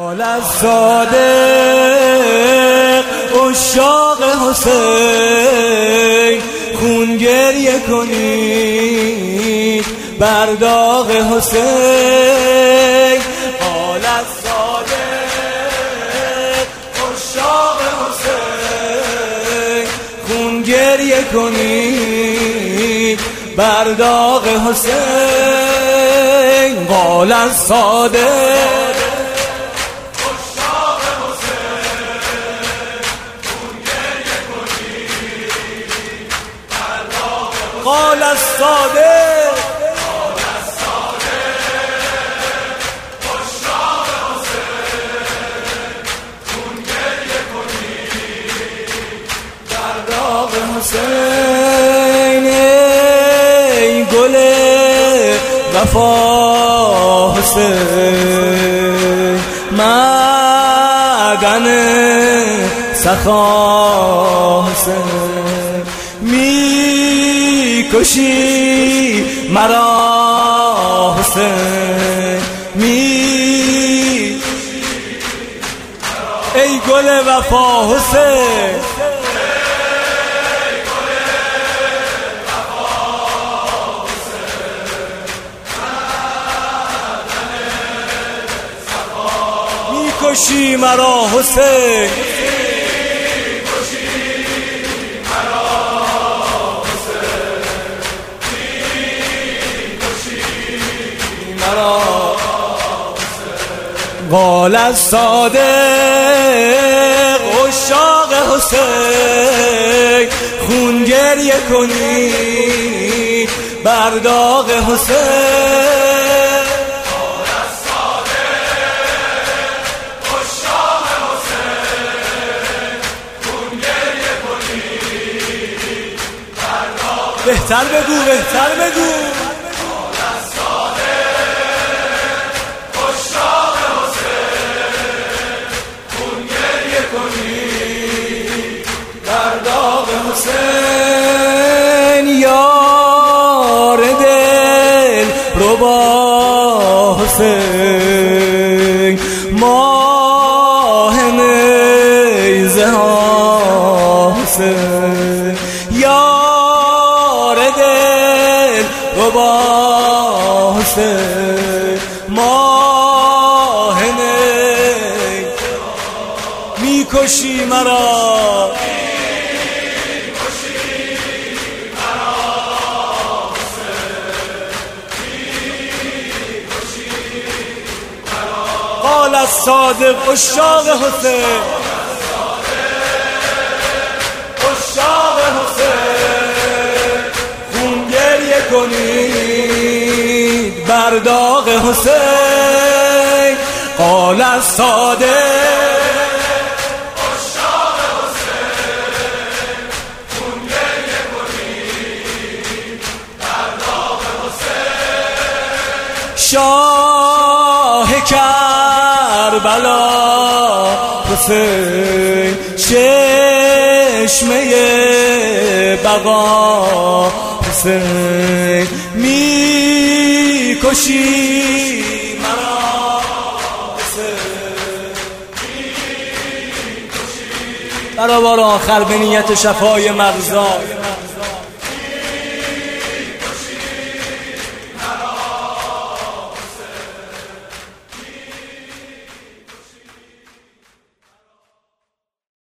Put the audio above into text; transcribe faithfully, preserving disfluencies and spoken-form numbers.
قال الصادق عشاق حسین خون گریه کنید بر داغ حسین. قال الصادق عشاق حسین خون گریه کنید بر داغ حسین. قال الصادق قال الصادق قال الصادق عشاق حسین خون گریه کنید در داغ حسین. ای گل وفا حسین معدن سخا حسین می کشی مرا حسین می ای گل وفا حسین می کشی مرا حسین قال الصادق عشاق حسین خون گریه کنید بر داغ حسین. قال الصادق عشاق حسین خون گریه کنید بر داغ. بهتر بگو بهتر بگو. حسین یار دل ربا حسین ماه نیزه ها حسین یار دل ربا حسین ماه نیزه می کشی مرا قال الصادق عشاق حسین عشاق حسین خون گریه کنید بر داغ حسین. قال الصادق عشاق حسین خون گریه کنید بر داغ حسین. شاه کربلا حسین چشمه بقا حسین می کشی مرا حسین می کشی. برابر آخر به نیت شفای مرزا